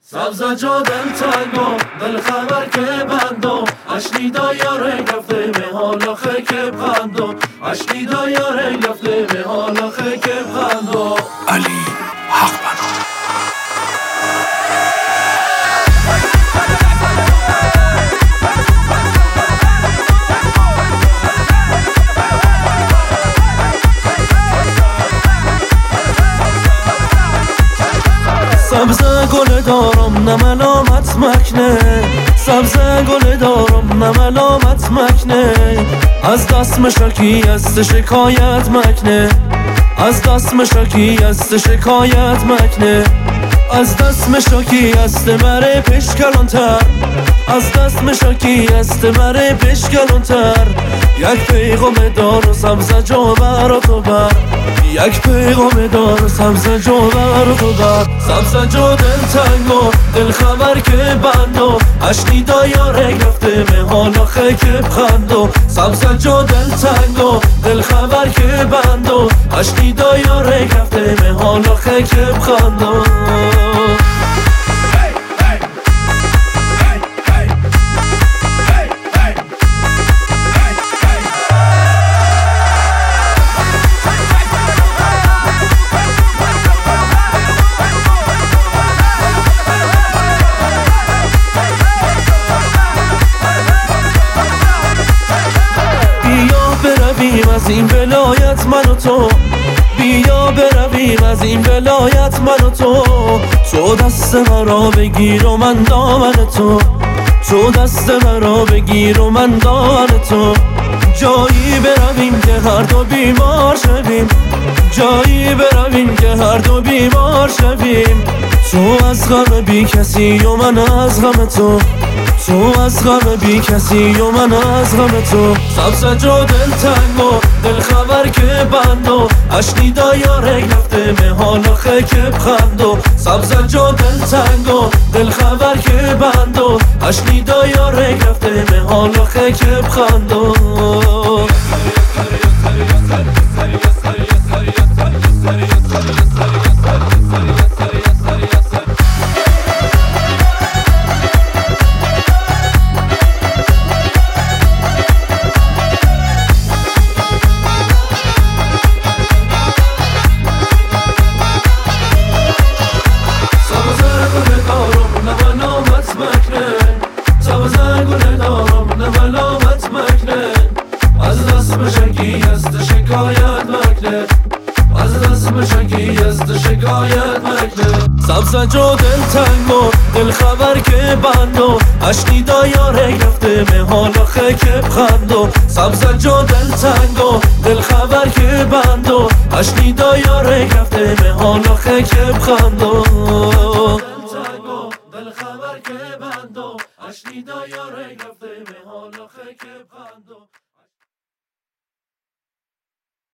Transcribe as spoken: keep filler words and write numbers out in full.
سبز جا دل تنگ و دل خبر که بند و اشنیدا یاره گفته به حالا خیک بخند و اشنیدا یاره گفته به حالا خیک بخند و علی حق بنا سبز گل دارم نه ملامت مکنه سبز گل دارم نه ملامت مکنه از دست مشکی است شکایت مکنه از دست مشکی است شکایت مکنه از دست مشکی است مره پیش کلانتر از دست مشکی است مره پیش کلانتر یک پیغام دار و سبز جو بر تو بر یک پیغام دار و سبز جو بر تو بر سبز جو دل تنگ و دل خبر که بند و اشنیدا یاره گفته به حالا خیک بخند و سبز جو دل تنگ و دل خبر که بند و اشنیدا یاره گفته به حالا خیک بخند و برویم از این ولایت من و تو بیا برویم از این ولایت من و تو تو دست مرا بگیر و من دامن تو تو دست مرا بگیر و من دامن تو جایی برویم که هر دو بیمار شویم جایی برویم که هر دو بیمار شویم تو از غم بی کسی و من از غم تو تو از غم بی کسی و من از غم تو سبز جو دل تنگ و دل خبر که بند و اشنیدا یاره گفته به حالا خیک بخند و سبز جو دل تنگ و دل خبر که بند و اشنیدا یاره گفته به حالا خیک بخند و از دست مشکی است شکایت مکنه از دست مشکی است شکایت مکنه سبز جو دل تنگ و دل خبر که بند و اشنیدا یاره گفته به حالا خیک بخند و سبز جو دل تنگ و دل خبر که بند و اشنیدا یاره گفته به حالا خیک بخند و دل خبر که بند و اشنیدا یاره گفته به حالا خیک بخند و